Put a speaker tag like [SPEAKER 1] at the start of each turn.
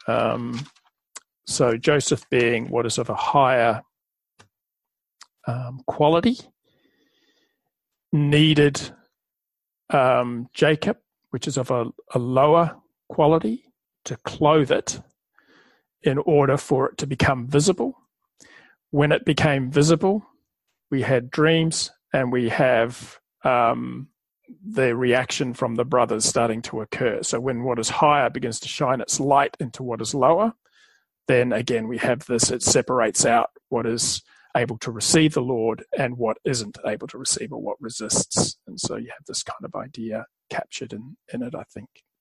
[SPEAKER 1] So Joseph, being what is of a higher quality, needed Jacob, which is of a lower quality, to clothe it in order for it to become visible. When it became visible, we had dreams, and we have the reaction from the brothers starting to occur. So when what is higher begins to shine its light into what is lower, then again we have this, it separates out what is able to receive the Lord and what isn't able to receive, or what resists. And so you have this kind of idea captured in it, I think.